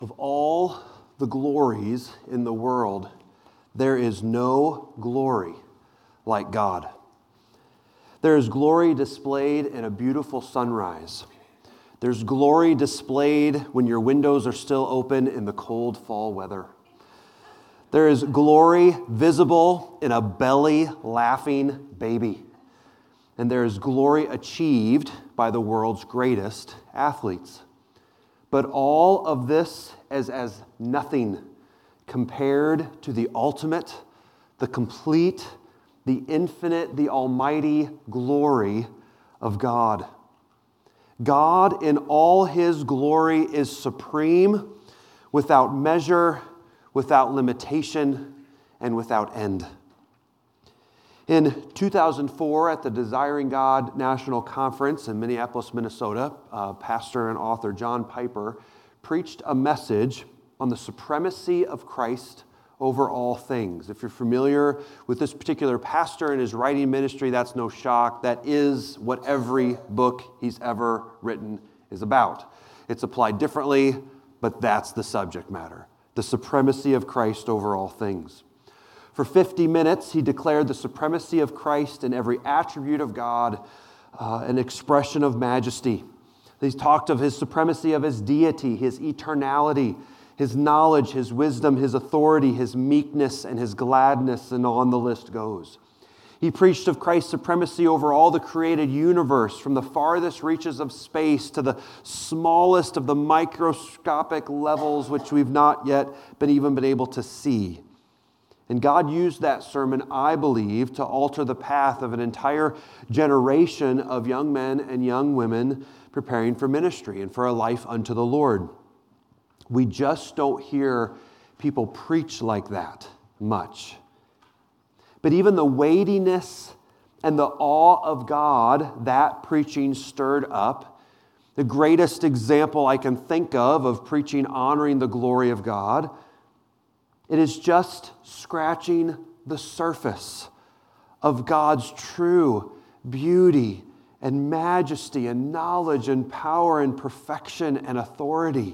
Of all the glories in the world, there is no glory like God. There is glory displayed in a beautiful sunrise. There's glory displayed when your windows are still open in the cold fall weather. There is glory visible in a belly laughing baby. And there is glory achieved by the world's greatest athletes. But all of this is as nothing compared to the ultimate, the complete, the infinite, the almighty glory of God. God in all his glory is supreme, without measure, without limitation, and without end. In 2004, at the Desiring God National Conference in Minneapolis, Minnesota, pastor and author John Piper preached a message on the supremacy of Christ over all things. If you're familiar with this particular pastor and his writing ministry, that's no shock. That is what every book he's ever written is about. It's applied differently, but that's the subject matter. The supremacy of Christ over all things. For 50 minutes, he declared the supremacy of Christ in every attribute of God, an expression of majesty. He's talked of his supremacy of his deity, his eternality, his knowledge, his wisdom, his authority, his meekness, and his gladness, and on the list goes. He preached of Christ's supremacy over all the created universe, from the farthest reaches of space to the smallest of the microscopic levels which we've not yet been able to see. And God used that sermon, I believe, to alter the path of an entire generation of young men and young women preparing for ministry and for a life unto the Lord. We just don't hear people preach like that much. But even the weightiness and the awe of God that preaching stirred up, the greatest example I can think of preaching honoring the glory of God, it is just scratching the surface of God's true beauty and majesty and knowledge and power and perfection and authority.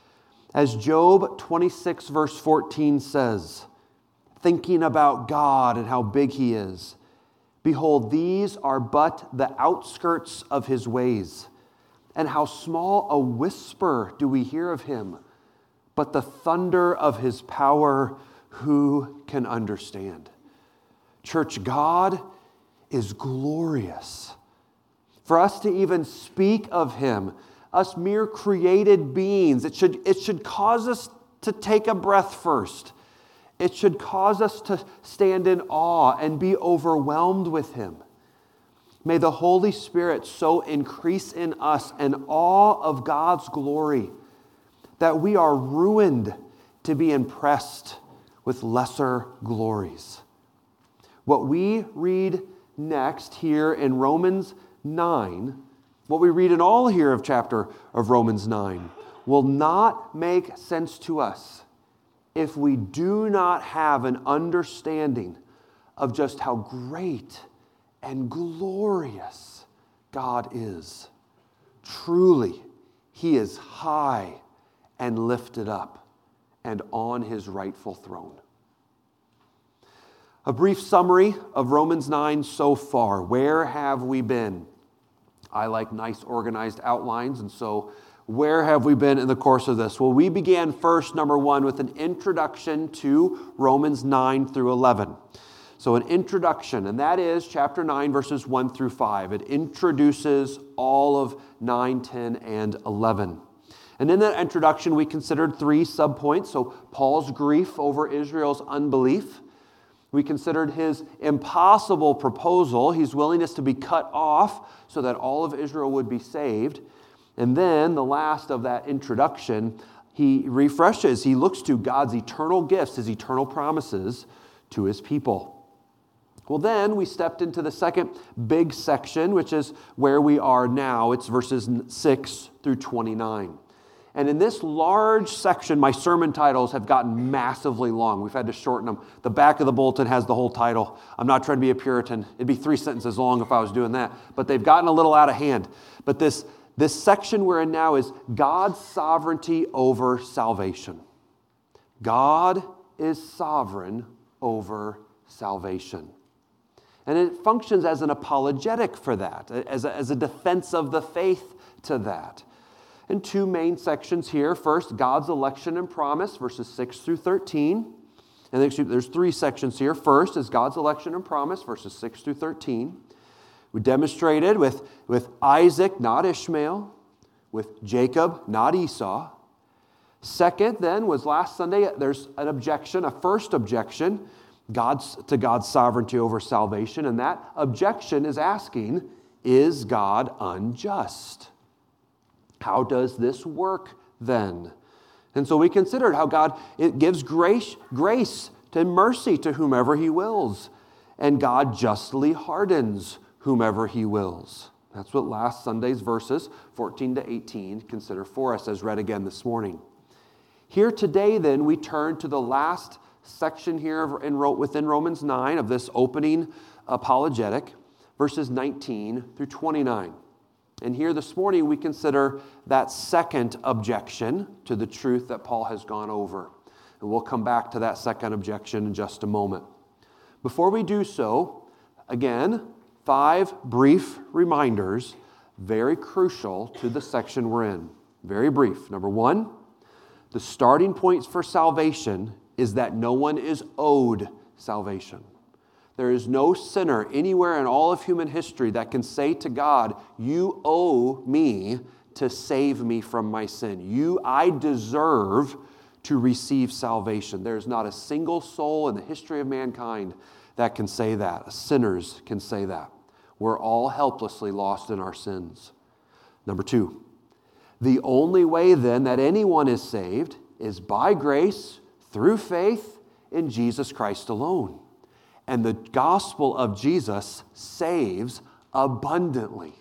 As Job 26 verse 14 says, thinking about God and how big he is, behold, these are but the outskirts of his ways, and how small a whisper do we hear of him. But the thunder of his power, who can understand? Church, God is glorious. For us to even speak of him, us mere created beings, it should cause us to take a breath first. It should cause us to stand in awe and be overwhelmed with him. May the Holy Spirit so increase in us an awe of God's glory that we are ruined to be impressed with lesser glories. What we read next here in Romans 9, what we read in all here of chapter of Romans 9, will not make sense to us if we do not have an understanding of just how great and glorious God is. Truly, he is high and lifted up, and on his rightful throne. A brief summary of Romans 9 so far. Where have we been? I like nice organized outlines, and so where have we been in the course of this? Well, we began first, number one, with an introduction to Romans 9 through 11. So an introduction, and that is chapter 9, verses 1 through 5. It introduces all of 9, 10, and 11. And in that introduction, we considered 3 subpoints. So Paul's grief over Israel's unbelief. We considered his impossible proposal, his willingness to be cut off so that all of Israel would be saved. And then the last of that introduction, he refreshes, he looks to God's eternal gifts, his eternal promises to his people. Well, then we stepped into the second big section, which is where we are now. It's verses 6 through 29. And in this large section, my sermon titles have gotten massively long. We've had to shorten them. The back of the bulletin has the whole title. I'm not trying to be a Puritan. It'd be 3 sentences long if I was doing that. But they've gotten a little out of hand. But this This section we're in now is God's sovereignty over salvation. God is sovereign over salvation. And it functions as an apologetic for that, as a defense of the faith to that. And two main sections here. First, God's election and promise, verses 6 through 13. And actually, there's three sections here. First is God's election and promise, verses 6 through 13. We demonstrated with Isaac, not Ishmael, with Jacob, not Esau. Second, then, was last Sunday, there's an objection, a first objection to God's sovereignty over salvation. And that objection is asking, is God unjust? How does this work then? And so we considered how God it gives grace and mercy to whomever he wills. And God justly hardens whomever he wills. That's what last Sunday's verses 14 to 18 consider for us, as read again this morning. Here today, then, we turn to the last section here within Romans 9 of this opening apologetic, verses 19 through 29. And here this morning, we consider that second objection to the truth that Paul has gone over. And we'll come back to that second objection in just a moment. Before we do so, again, 5 brief reminders, very crucial to the section we're in. Very brief. Number 1, the starting point for salvation is that no one is owed salvation. There is no sinner anywhere in all of human history that can say to God, you owe me to save me from my sin. I deserve to receive salvation. There is not a single soul in the history of mankind that can say that. Sinners can say that. We're all helplessly lost in our sins. Number 2, the only way then that anyone is saved is by grace through faith in Jesus Christ alone. And the gospel of Jesus saves abundantly.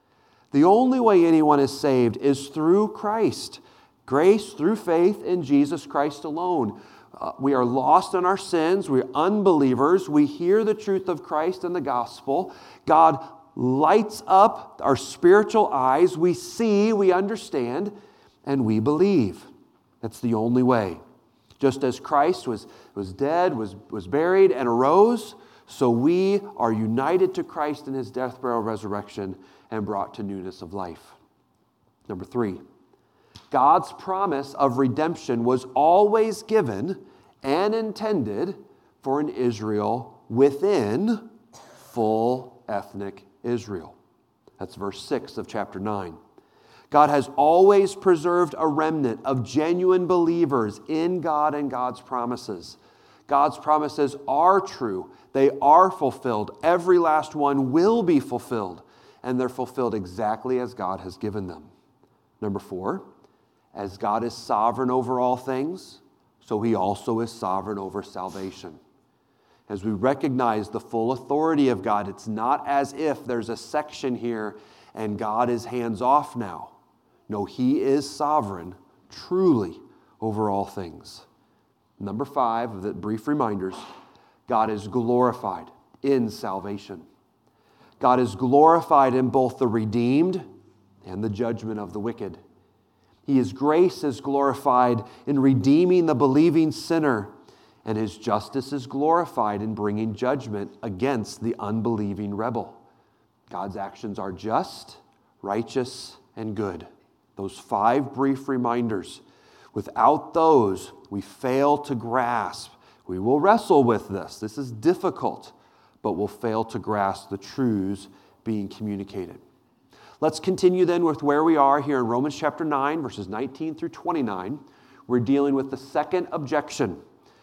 The only way anyone is saved is through Christ. Grace through faith in Jesus Christ alone. We are lost in our sins. We're unbelievers. We hear the truth of Christ and the gospel. God lights up our spiritual eyes. We see, we understand, and we believe. That's the only way. Just as Christ was dead, was buried, and arose, so we are united to Christ in his death, burial, resurrection, and brought to newness of life. Number 3, God's promise of redemption was always given and intended for an Israel within full ethnic Israel. That's verse 6 of chapter 9. God has always preserved a remnant of genuine believers in God and God's promises. God's promises are true. They are fulfilled. Every last one will be fulfilled. And they're fulfilled exactly as God has given them. Number 4, as God is sovereign over all things, so he also is sovereign over salvation. As we recognize the full authority of God, it's not as if there's a section here and God is hands off now. No, he is sovereign, truly, over all things. Number 5 of the brief reminders, God is glorified in salvation. God is glorified in both the redeemed and the judgment of the wicked. His grace is glorified in redeeming the believing sinner, and his justice is glorified in bringing judgment against the unbelieving rebel. God's actions are just, righteous, and good. Those 5 brief reminders. Without those, we fail to grasp. We will wrestle with this. This is difficult, but we'll fail to grasp the truths being communicated. Let's continue then with where we are here in Romans chapter 9, verses 19 through 29. We're dealing with the second objection.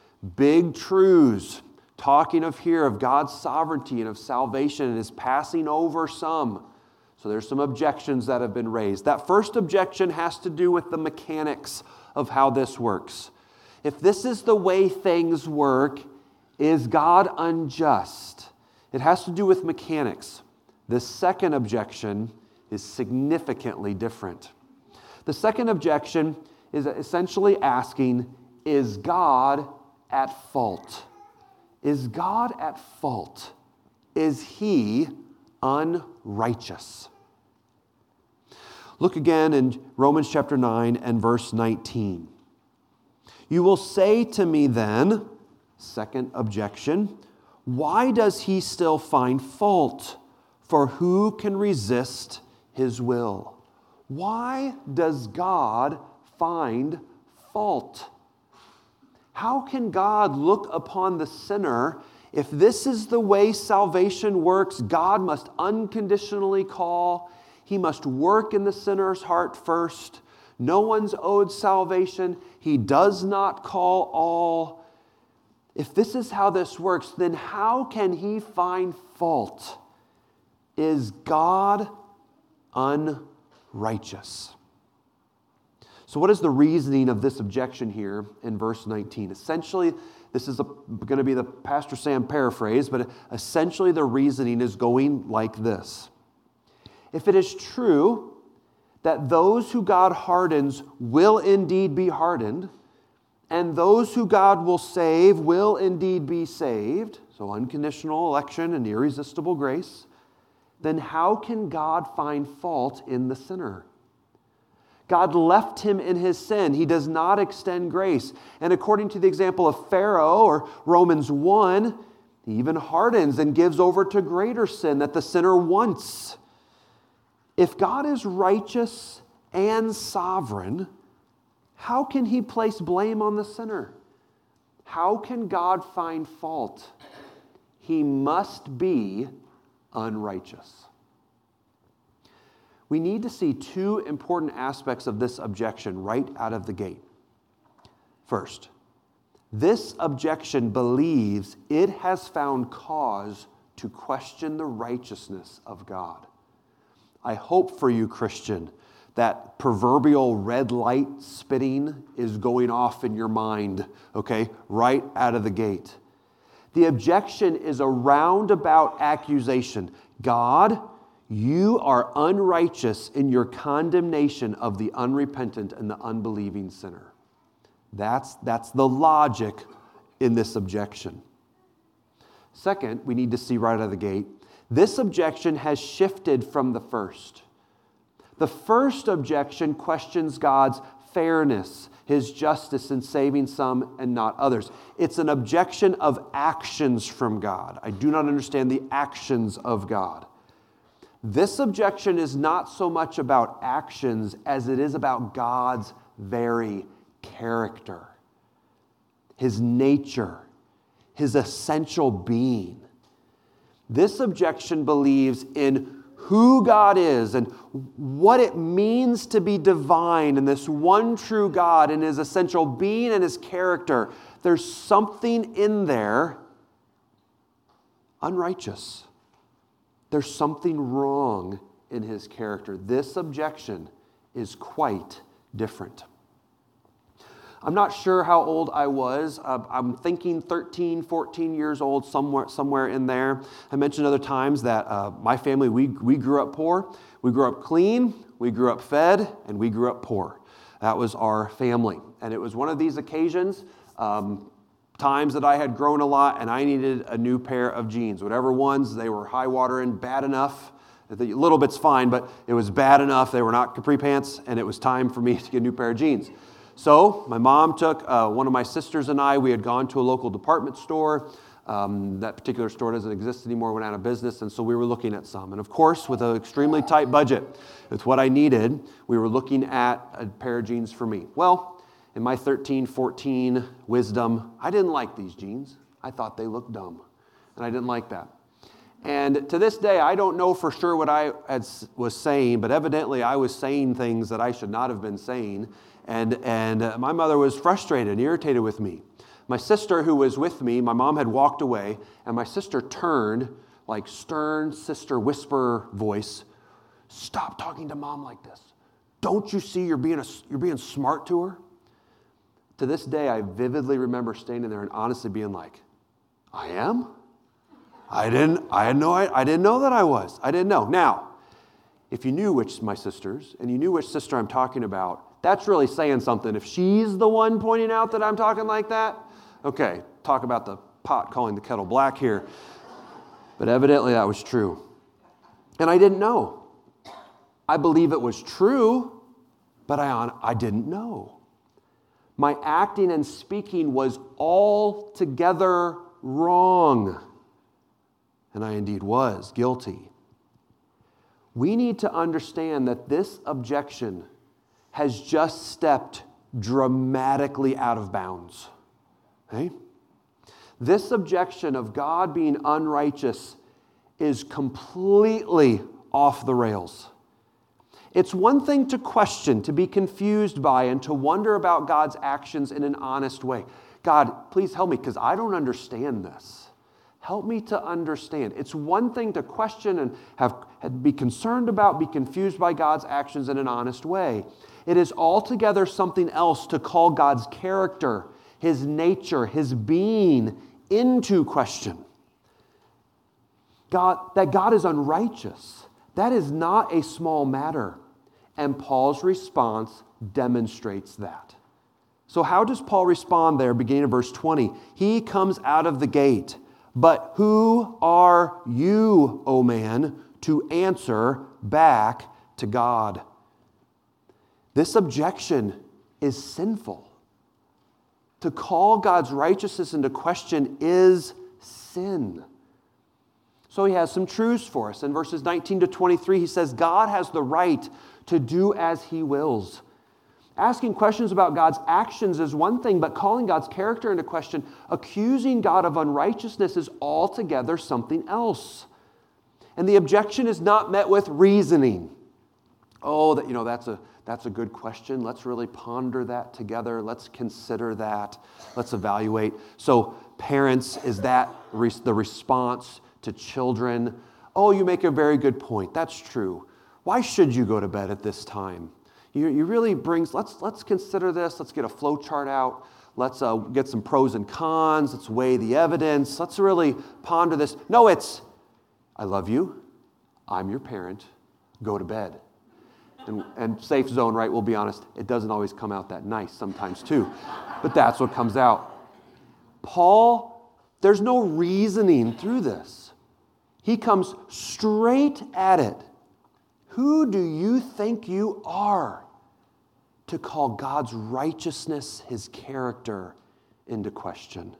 Big truths, talking of God's sovereignty and of salvation, and is passing over some. So there's some objections that have been raised. That first objection has to do with the mechanics of how this works. If this is the way things work, is God unjust? It has to do with mechanics. The second objection is significantly different. The second objection is essentially asking, is God at fault? Is God at fault? Is he unrighteous? Look again in Romans chapter 9 and verse 19. You will say to me then, second objection, why does he still find fault? For who can resist his will? Why does God find fault? How can God look upon the sinner? If this is the way salvation works, God must unconditionally call. He must work in the sinner's heart first. No one's owed salvation. He does not call all. If this is how this works, then how can he find fault? Is God unrighteous? So what is the reasoning of this objection here in verse 19? Essentially, this is going to be the Pastor Sam paraphrase, but essentially the reasoning is going like this. If it is true that those who God hardens will indeed be hardened, and those who God will save will indeed be saved, so unconditional election and irresistible grace, then how can God find fault in the sinner? God left him in his sin. He does not extend grace. And according to the example of Pharaoh or Romans 1, he even hardens and gives over to greater sin that the sinner wants. If God is righteous and sovereign, how can he place blame on the sinner? How can God find fault? He must be unrighteous. We need to see two important aspects of this objection right out of the gate. First, this objection believes it has found cause to question the righteousness of God. I hope for you, Christian, that proverbial red light spitting is going off in your mind, okay, right out of the gate. The objection is a roundabout accusation. God, you are unrighteous in your condemnation of the unrepentant and the unbelieving sinner. That's the logic in this objection. Second, we need to see right out of the gate, this objection has shifted from the first. The first objection questions God's fairness, his justice in saving some and not others. It's an objection of actions from God. I do not understand the actions of God. This objection is not so much about actions as it is about God's very character, his nature, his essential being. This objection believes in who God is and what it means to be divine and this one true God and his essential being and his character. There's something in there unrighteous. There's something wrong in his character. This objection is quite different. I'm not sure how old I was. I'm thinking 13, 14 years old, somewhere in there. I mentioned other times that my family, we grew up poor. We grew up clean, we grew up fed, and we grew up poor. That was our family. And it was one of these occasions, times that I had grown a lot and I needed a new pair of jeans. Whatever ones, they were high water and bad enough. A little bit's fine, but it was bad enough. They were not capri pants, and it was time for me to get a new pair of jeans. So my mom took one of my sisters and I. We had gone to a local department store. That particular store doesn't exist anymore, went out of business, and so we were looking at some. And of course, with an extremely tight budget, with what I needed, we were looking at a pair of jeans for me. Well, in my 13, 14 wisdom, I didn't like these jeans. I thought they looked dumb, and I didn't like that. And to this day, I don't know for sure what I was saying, but evidently I was saying things that I should not have been saying. And my mother was frustrated and irritated with me. My sister, who was with me, my mom had walked away, and my sister turned, like stern sister whisper voice, "Stop talking to mom like this. Don't you see you're being smart to her?" To this day, I vividly remember standing there and honestly being like, "I am? I didn't know that I was. I didn't know." Now, if you knew which my sisters, and you knew which sister I'm talking about, that's really saying something. If she's the one pointing out that I'm talking like that, okay, talk about the pot calling the kettle black here. But evidently that was true. And I didn't know. I believe it was true, but I didn't know. My acting and speaking was altogether wrong. And I indeed was guilty. We need to understand that this objection has just stepped dramatically out of bounds. Okay? This objection of God being unrighteous is completely off the rails. It's one thing to question, to be confused by, and to wonder about God's actions in an honest way. God, please help me because I don't understand this. Help me to understand. It's one thing to question and be concerned about, be confused by God's actions in an honest way. It is altogether something else to call God's character, His nature, His being into question. That God is unrighteous. That is not a small matter. And Paul's response demonstrates that. So how does Paul respond there, beginning in verse 20? He comes out of the gate. But who are you, O man, to answer back to God? This objection is sinful. To call God's righteousness into question is sin. So he has some truths for us. In verses 19 to 23, he says, God has the right to do as He wills. Asking questions about God's actions is one thing, but calling God's character into question, accusing God of unrighteousness is altogether something else. And the objection is not met with reasoning. Oh, that's a good question. Let's really ponder that together. Let's consider that. Let's evaluate. So parents, is that the response to children? Oh, you make a very good point. That's true. Why should you go to bed at this time? You really let's consider this. Let's get a flow chart out. Let's get some pros and cons. Let's weigh the evidence. Let's really ponder this. No, it's, I love you. I'm your parent. Go to bed. And safe zone, right? We'll be honest. It doesn't always come out that nice sometimes too. But that's what comes out. Paul, there's no reasoning through this. He comes straight at it. Who do you think you are to call God's righteousness, His character, into question?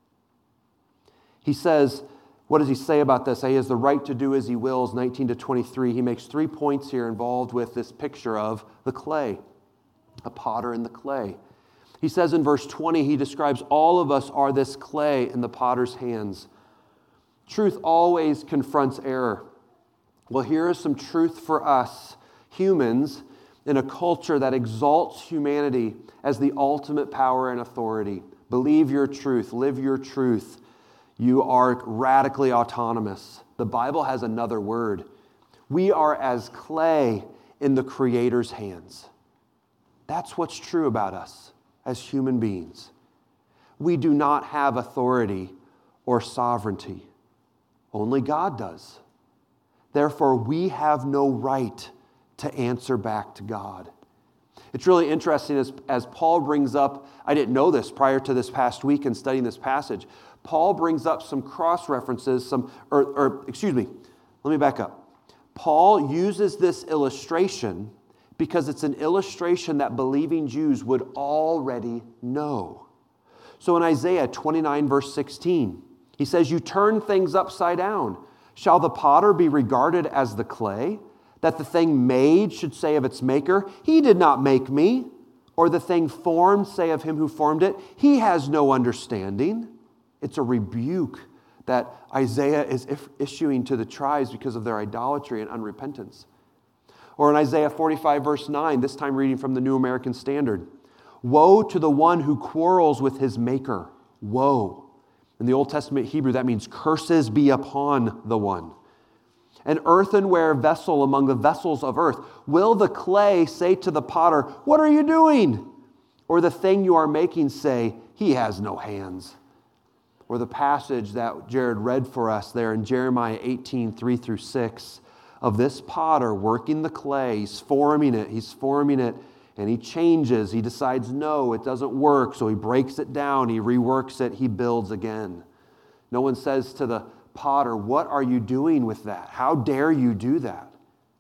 He says, what does he say about this? He has the right to do as he wills, 19 to 23. He makes 3 points here involved with this picture of the clay, a potter in the clay. He says in verse 20, he describes all of us are this clay in the potter's hands. Truth always confronts error. Well, here is some truth for us, humans, in a culture that exalts humanity as the ultimate power and authority. Believe your truth, live your truth. You are radically autonomous. The Bible has another word. We are as clay in the Creator's hands. That's what's true about us as human beings. We do not have authority or sovereignty. Only God does. Therefore, we have no right to answer back to God. It's really interesting as Paul brings up, I didn't know this prior to this past week in studying this passage, Paul brings up some cross-references, let me back up. Paul uses this illustration because it's an illustration that believing Jews would already know. So in Isaiah 29, verse 16, he says, you turn things upside down. Shall the potter be regarded as the clay, that the thing made should say of its maker, he did not make me, or the thing formed say of him who formed it, he has no understanding. It's a rebuke that Isaiah is issuing to the tribes because of their idolatry and unrepentance. Or in Isaiah 45, verse 9, this time reading from the New American Standard, woe to the one who quarrels with his maker. Woe. In the Old Testament Hebrew, that means curses be upon the one. An earthenware vessel among the vessels of earth. Will the clay say to the potter, what are you doing? Or the thing you are making say, he has no hands. Or the passage that Jared read for us there in Jeremiah 18, 3 through 6, of this potter working the clay. He's forming it, and he changes. He decides, no, it doesn't work, so he breaks it down, he reworks it, he builds again. No one says to the potter, what are you doing with that? How dare you do that?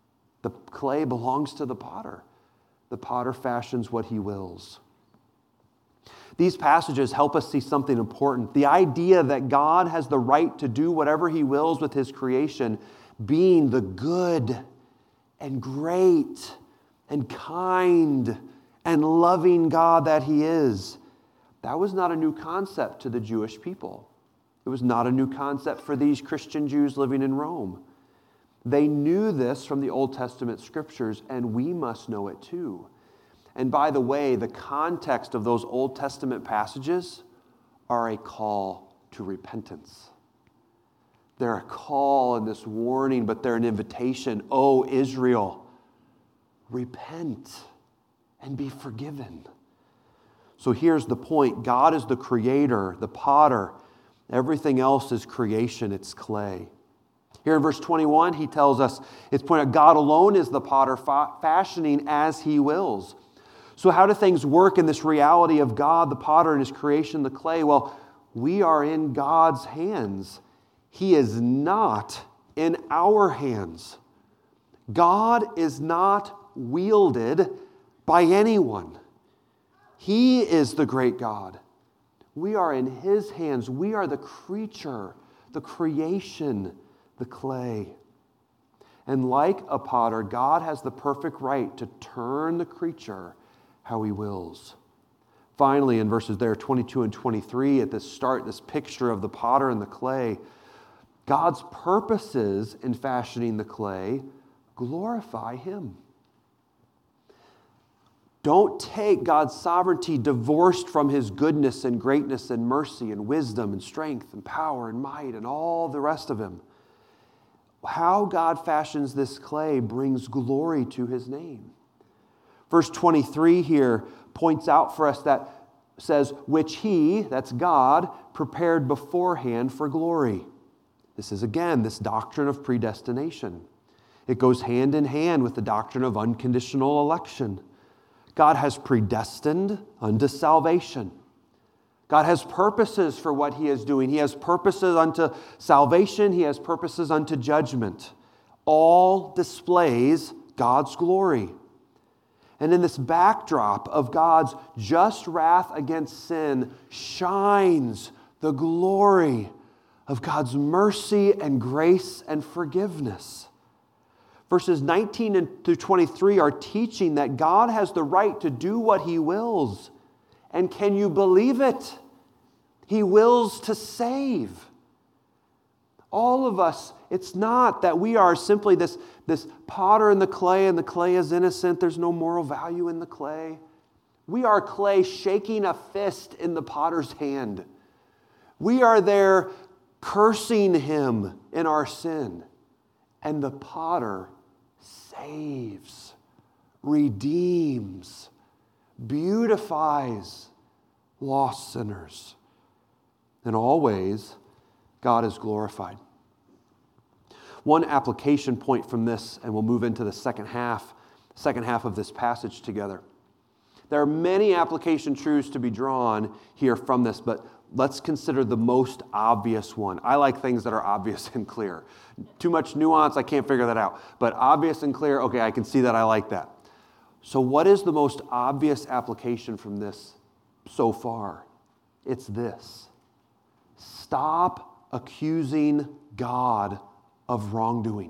The clay belongs to the potter. The potter fashions what he wills. These passages help us see something important. The idea that God has the right to do whatever he wills with his creation, being the good and great and kind and loving God that he is. That was not a new concept to the Jewish people. It was not a new concept for these Christian Jews living in Rome. They knew this from the Old Testament scriptures, and we must know it too. And by the way, the context of those Old Testament passages are a call to repentance. They're a call and this warning, but they're an invitation. Oh, Israel, repent and be forgiven. So here's the point. God is the creator, the potter. Everything else is creation. It's clay. Here in verse 21, he tells us, it's pointed out, God alone is the potter, fashioning as he wills. So how do things work in this reality of God, the potter, and his creation, the clay? Well, we are in God's hands. He is not in our hands. God is not wielded by anyone. He is the great God. We are in his hands. We are the creature, the creation, the clay. And like a potter, God has the perfect right to turn the creature how he wills. Finally, in verses there 22 and 23, at this start, this picture of the potter and the clay, God's purposes in fashioning the clay glorify him. Don't take God's sovereignty divorced from his goodness and greatness and mercy and wisdom and strength and power and might and all the rest of him. How God fashions this clay brings glory to his name. Verse 23 here points out for us that says, which he, that's God, prepared beforehand for glory. This is, again, this doctrine of predestination. It goes hand in hand with the doctrine of unconditional election. God has predestined unto salvation. God has purposes for what he is doing. He has purposes unto salvation. He has purposes unto judgment. All displays God's glory. And in this backdrop of God's just wrath against sin shines the glory of God's mercy and grace and forgiveness. Verses 19 through 23 are teaching that God has the right to do what he wills. And can you believe it? He wills to save. All of us, it's not that we are simply this potter in the clay and the clay is innocent. There's no moral value in the clay. We are clay shaking a fist in the potter's hand. We are there cursing him in our sin. And the potter saves, redeems, beautifies lost sinners. In all ways, God is glorified. One application point from this, and we'll move into the second half of this passage together. There are many application truths to be drawn here from this, but let's consider the most obvious one. I like things that are obvious and clear. Too much nuance, I can't figure that out. But obvious and clear, okay, I can see that, I like that. So what is the most obvious application from this so far? It's this. Stop accusing God of wrongdoing.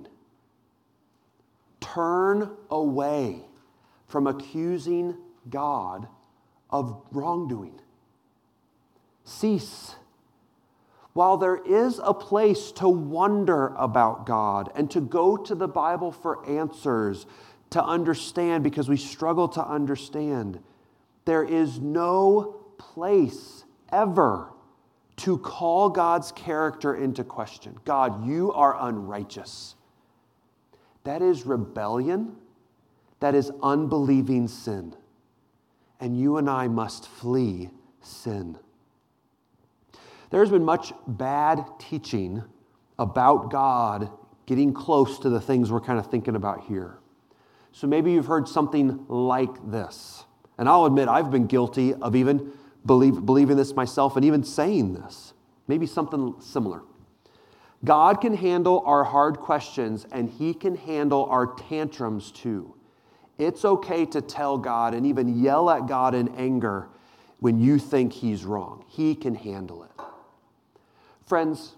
Turn away from accusing God of wrongdoing. Cease. While there is a place to wonder about God and to go to the Bible for answers, to understand because we struggle to understand, there is no place ever to call God's character into question. God, you are unrighteous. That is rebellion. That is unbelieving sin. And you and I must flee sin. There's been much bad teaching about God getting close to the things we're kind of thinking about here. So maybe you've heard something like this. And I'll admit, I've been guilty of even believing this myself and even saying this. Maybe something similar. God can handle our hard questions, and He can handle our tantrums too. It's okay to tell God and even yell at God in anger when you think He's wrong. He can handle it. Friends,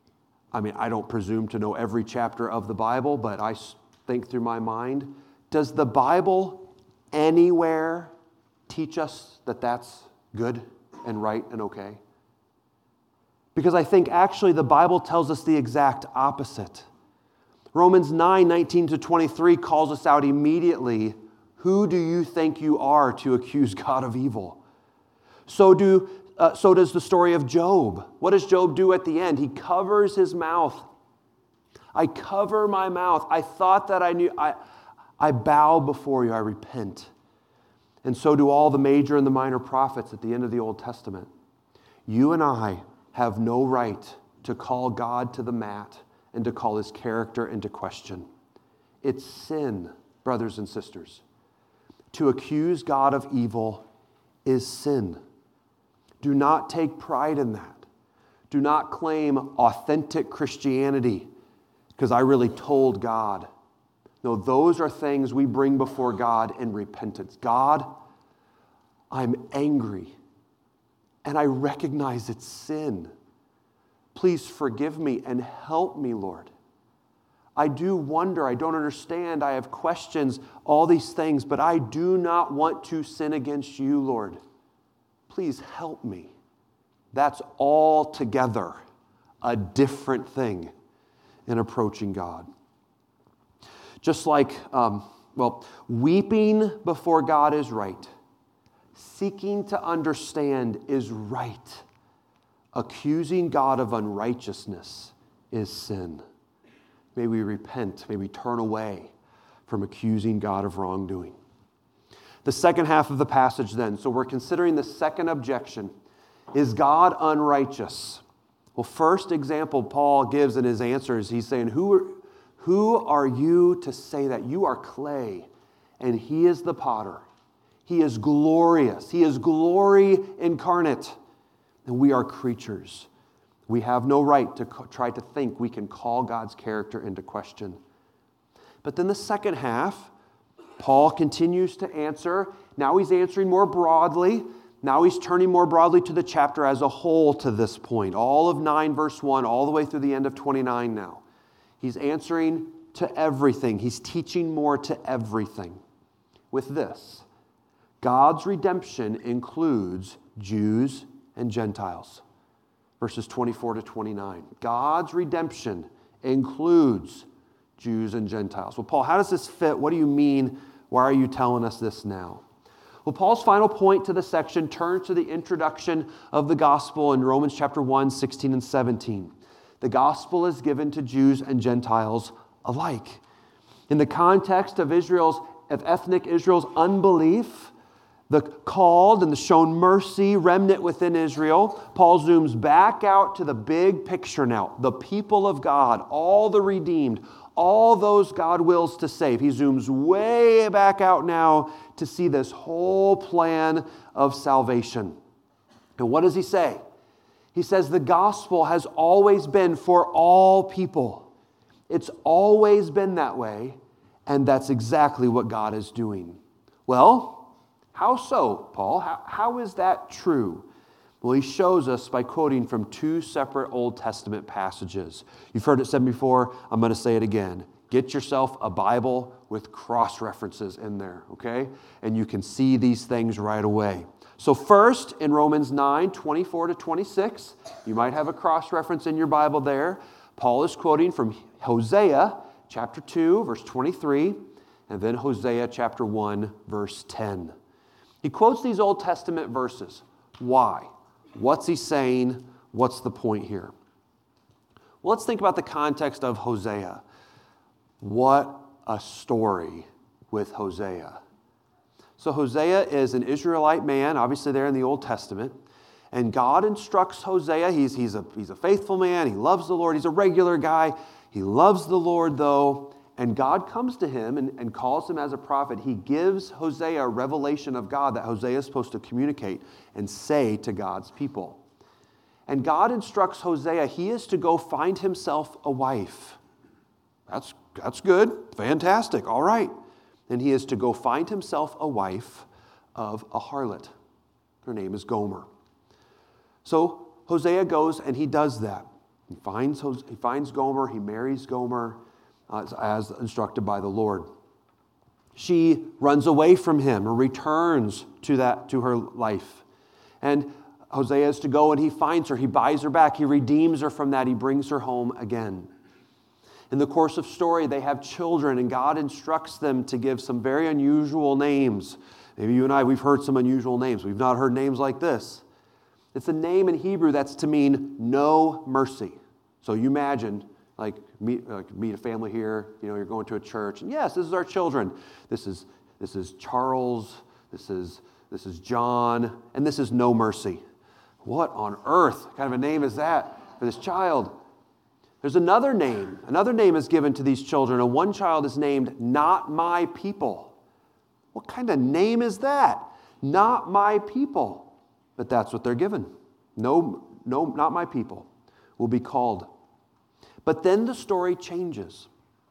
I don't presume to know every chapter of the Bible, but I think through my mind, does the Bible anywhere teach us that that's good and right and okay? Because I think actually the Bible tells us the exact opposite. Romans 9:19-23 calls us out immediately. Who do you think you are to accuse God of evil? So does the story of Job. What does Job do at the end? He covers his mouth. I cover my mouth. I thought that I knew. I bow before you. I repent. And so do all the major and the minor prophets at the end of the Old Testament. You and I have no right to call God to the mat and to call His character into question. It's sin, brothers and sisters. To accuse God of evil is sin. Do not take pride in that. Do not claim authentic Christianity because I really told God. No, those are things we bring before God in repentance. God, I'm angry, and I recognize it's sin. Please forgive me and help me, Lord. I do wonder, I don't understand, I have questions, all these things, but I do not want to sin against you, Lord. Please help me. That's altogether a different thing in approaching God. Just like, weeping before God is right. Seeking to understand is right. Accusing God of unrighteousness is sin. May we repent. May we turn away from accusing God of wrongdoing. The second half of the passage then, so we're considering the second objection. Is God unrighteous? Well, first example Paul gives in his answers, he's saying, Who are you to say that? You are clay, and He is the potter. He is glorious. He is glory incarnate. And we are creatures. We have no right to try to think we can call God's character into question. But then the second half, Paul continues to answer. Now he's answering more broadly. Now he's turning more broadly to the chapter as a whole to this point. All of 9 verse 1, all the way through the end of 29 now. He's answering to everything. He's teaching more to everything. With this, God's redemption includes Jews and Gentiles. Verses 24-29. God's redemption includes Jews and Gentiles. Well, Paul, how does this fit? What do you mean? Why are you telling us this now? Well, Paul's final point to the section turns to the introduction of the gospel in Romans chapter 1, 16 and 17. The gospel is given to Jews and Gentiles alike. In the context of ethnic Israel's unbelief, the called and the shown mercy remnant within Israel, Paul zooms back out to the big picture now. The people of God, all the redeemed, all those God wills to save. He zooms way back out now to see this whole plan of salvation. And what does he say? He says the gospel has always been for all people. It's always been that way, and that's exactly what God is doing. Well, how so, Paul? How is that true? Well, he shows us by quoting from 2 separate Old Testament passages. You've heard it said before. I'm going to say it again. Get yourself a Bible with cross-references in there, okay? And you can see these things right away. So first, in Romans 9, 24-26, you might have a cross-reference in your Bible there. Paul is quoting from Hosea chapter 2, verse 23, and then Hosea chapter 1, verse 10. He quotes these Old Testament verses. Why? What's he saying? What's the point here? Well, let's think about the context of Hosea. What a story with Hosea. So Hosea is an Israelite man, obviously there in the Old Testament. And God instructs Hosea. He's a faithful man. He loves the Lord. He's a regular guy. He loves the Lord, though. And God comes to him and calls him as a prophet. He gives Hosea a revelation of God that Hosea is supposed to communicate and say to God's people. And God instructs Hosea, he is to go find himself a wife. That's good, fantastic, all right. And he is to go find himself a wife of a harlot. Her name is Gomer. So Hosea goes and he does that. He finds Gomer, he marries Gomer as instructed by the Lord. She runs away from him or returns to her life. And Hosea is to go and he finds her, he buys her back, he redeems her from that, he brings her home again. In the course of story, they have children, and God instructs them to give some very unusual names. Maybe you and I, we've heard some unusual names. We've not heard names like this. It's a name in Hebrew that's to mean no mercy. So you imagine, meet a family here, you're going to a church, and yes, this is our children. This is Charles, this is John, and this is no mercy. What on earth kind of a name is that for this child? There's another name. Another name is given to these children, and one child is named Not My People. What kind of name is that? Not My People. But that's what they're given. No, not my people will be called. But then the story changes.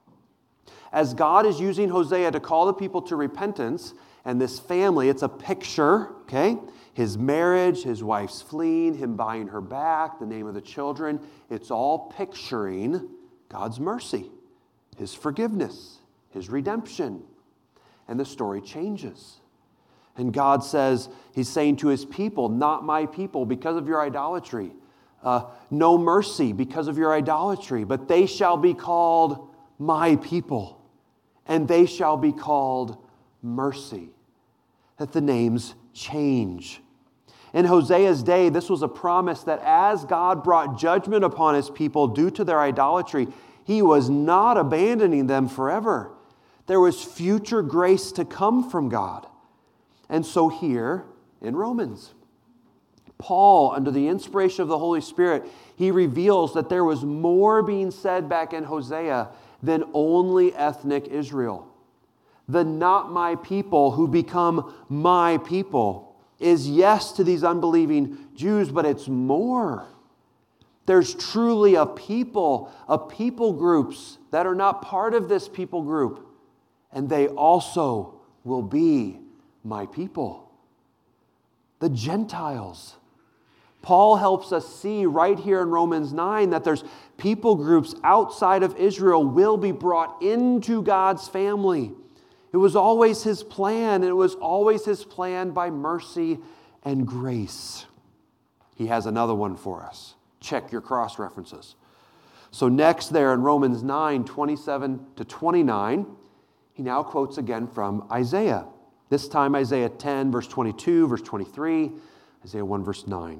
As God is using Hosea to call the people to repentance, and this family, it's a picture, okay? His marriage, his wife's fleeing, him buying her back, the name of the children. It's all picturing God's mercy, his forgiveness, his redemption. And the story changes. And God says, he's saying to his people, not my people because of your idolatry. No mercy because of your idolatry, but they shall be called my people. And they shall be called mercy. That the names change. In Hosea's day, this was a promise that as God brought judgment upon his people due to their idolatry, he was not abandoning them forever. There was future grace to come from God. And so here in Romans, Paul, under the inspiration of the Holy Spirit, he reveals that there was more being said back in Hosea than only ethnic Israel. The not my people who become my people is yes to these unbelieving Jews, but it's more. There's truly a people groups that are not part of this people group, and they also will be my people. The Gentiles. Paul helps us see right here in Romans 9 that there's people groups outside of Israel will be brought into God's family. It was always his plan, and it was always his plan by mercy and grace. He has another one for us. Check your cross references. So next there in Romans 9, 27 to 29, he now quotes again from Isaiah. This time Isaiah 10, verse 22, verse 23, Isaiah 1, verse 9.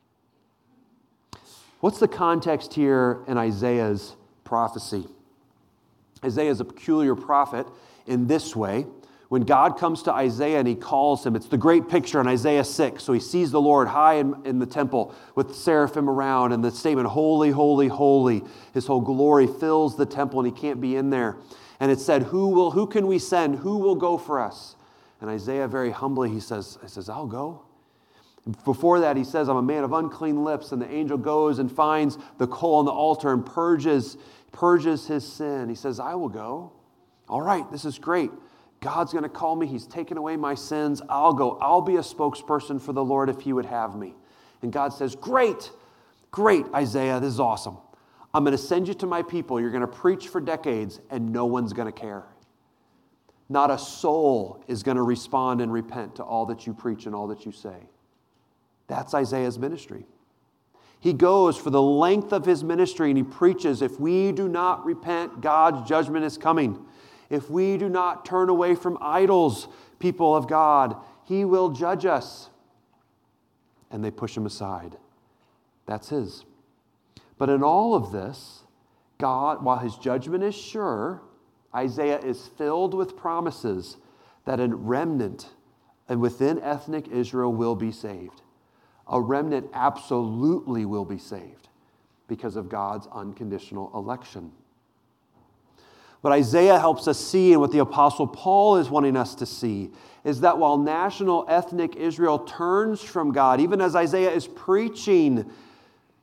What's the context here in Isaiah's prophecy? Isaiah is a peculiar prophet in this way. When God comes to Isaiah and he calls him, it's the great picture in Isaiah 6. So he sees the Lord high in the temple with seraphim around, and the statement, holy, holy, holy. His whole glory fills the temple and he can't be in there. And it said, who can we send? Who will go for us? And Isaiah very humbly, he says, I'll go. Before that, he says, I'm a man of unclean lips. And the angel goes and finds the coal on the altar and purges his sin. He says, I will go. All right, this is great. God's going to call me. He's taken away my sins. I'll go. I'll be a spokesperson for the Lord if he would have me. And God says, great, Isaiah, this is awesome. I'm going to send you to my people. You're going to preach for decades, and no one's going to care. Not a soul is going to respond and repent to all that you preach and all that you say. That's Isaiah's ministry. He goes for the length of his ministry and he preaches, if we do not repent, God's judgment is coming. If we do not turn away from idols, people of God, he will judge us. And they push him aside. That's his. But in all of this, God, while his judgment is sure, Isaiah is filled with promises that a remnant and within ethnic Israel will be saved. A remnant absolutely will be saved because of God's unconditional election. What Isaiah helps us see, and what the Apostle Paul is wanting us to see, is that while national ethnic Israel turns from God, even as Isaiah is preaching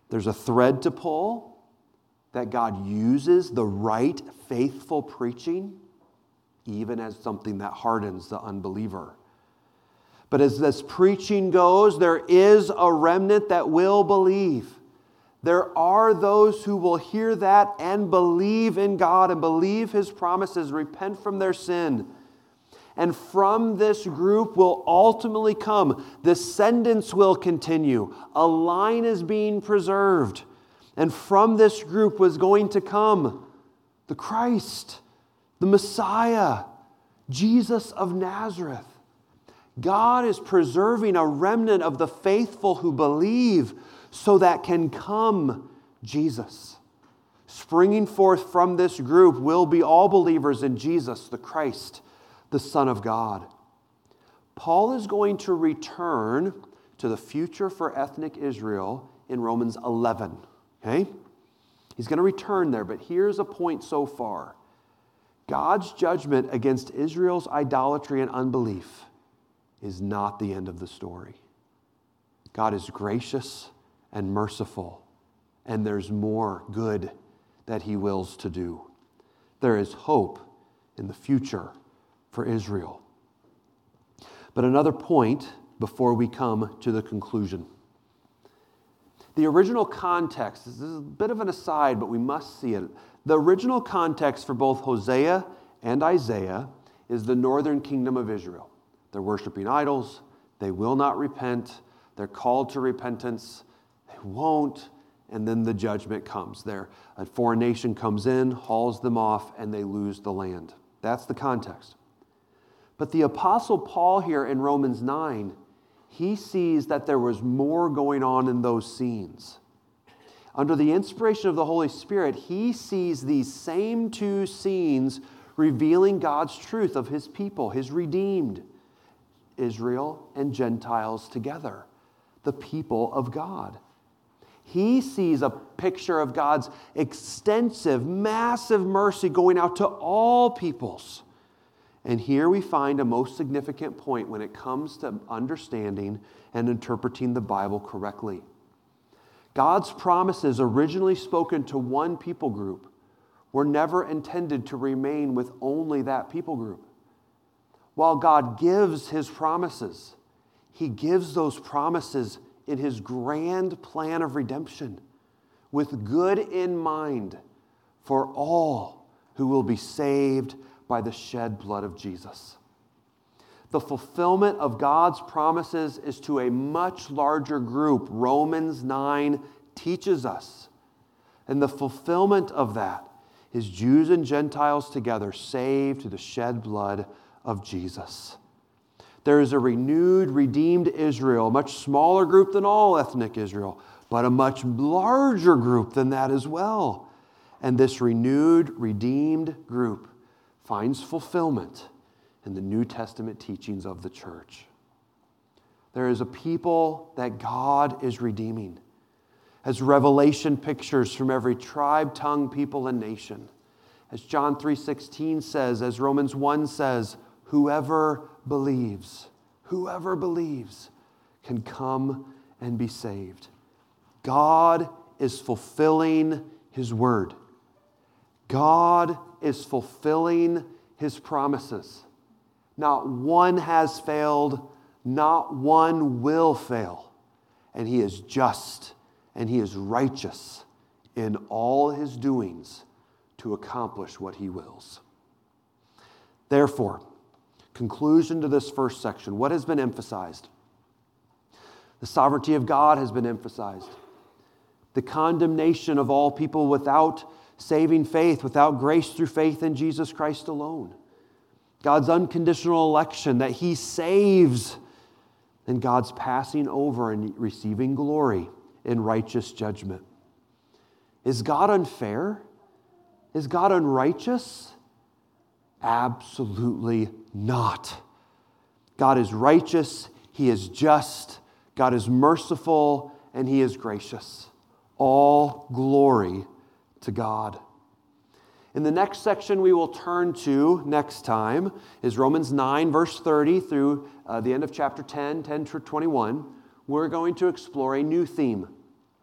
There's a thread to pull that God uses the right, faithful preaching, even as something that hardens the unbeliever. But as this preaching goes, there is a remnant that will believe. There are those who will hear that and believe in God and believe His promises, repent from their sin. And from this group will ultimately come, descendants will continue, a line is being preserved. And from this group was going to come the Christ, the Messiah, Jesus of Nazareth. God is preserving a remnant of the faithful who believe so that can come Jesus. Springing forth from this group will be all believers in Jesus, the Christ, the Son of God. Paul is going to return to the future for ethnic Israel in Romans 11. Okay? He's going to return there, but here's a point so far. God's judgment against Israel's idolatry and unbelief is not the end of the story. God is gracious and merciful, and there's more good that He wills to do. There is hope in the future for Israel. But another point before we come to the conclusion. The original context, this is a bit of an aside, but we must see it. The original context for both Hosea and Isaiah is the northern kingdom of Israel. They're worshiping idols. They will not repent. They're called to repentance. They won't. And then the judgment comes. A foreign nation comes in, hauls them off, and they lose the land. That's the context. But the Apostle Paul here in Romans 9, he sees that there was more going on in those scenes. Under the inspiration of the Holy Spirit, he sees these same two scenes revealing God's truth of His people, His redeemed, Israel and Gentiles together, the people of God. He sees a picture of God's extensive, massive mercy going out to all peoples. And here we find a most significant point when it comes to understanding and interpreting the Bible correctly. God's promises originally spoken to one people group were never intended to remain with only that people group. While God gives His promises, He gives those promises in His grand plan of redemption with good in mind for all who will be saved by the shed blood of Jesus. The fulfillment of God's promises is to a much larger group, Romans 9 teaches us. And the fulfillment of that is Jews and Gentiles together saved through the shed blood of Jesus. There is a renewed, redeemed Israel, a much smaller group than all ethnic Israel, but a much larger group than that as well. And this renewed, redeemed group finds fulfillment in the New Testament teachings of the church. There is a people that God is redeeming, as Revelation pictures from every tribe, tongue, people, and nation. As John 3:16 says, as Romans 1 says, whoever believes can come and be saved. God is fulfilling His word. God is fulfilling His promises. Not one has failed, not one will fail. And He is just and He is righteous in all His doings to accomplish what He wills. Therefore, conclusion to this first section, what has been emphasized? The sovereignty of God has been emphasized. The condemnation of all people without saving faith, without grace through faith in Jesus Christ alone. God's unconditional election, that He saves, and God's passing over and receiving glory in righteous judgment. Is God unfair? Is God unrighteous? Absolutely not. God is righteous, He is just, God is merciful, and He is gracious. All glory to God. In the next section we will turn to next time is Romans 9, verse 30 through the end of chapter 10 to 21. We're going to explore a new theme,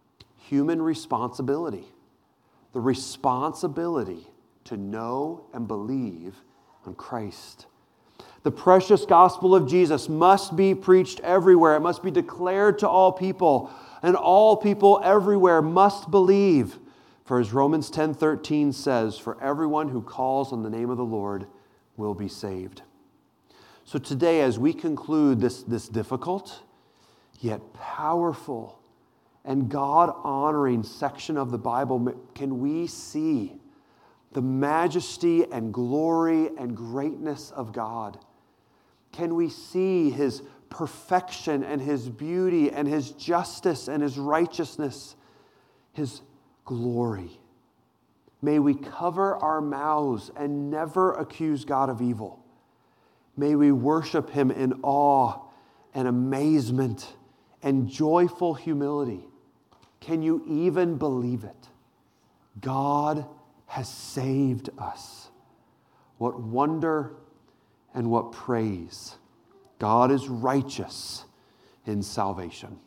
human responsibility. The responsibility to know and believe on Christ. The precious gospel of Jesus must be preached everywhere. It must be declared to all people, and all people everywhere must believe. For as Romans 10:13 says, for everyone who calls on the name of the Lord will be saved. So today, as we conclude this difficult, yet powerful and God-honoring section of the Bible, can we see the majesty and glory and greatness of God? Can we see His perfection and His beauty and His justice and His righteousness, His glory? May we cover our mouths and never accuse God of evil. May we worship Him in awe and amazement and joyful humility. Can you even believe it? God has saved us. What wonder and what praise. God is righteous in salvation.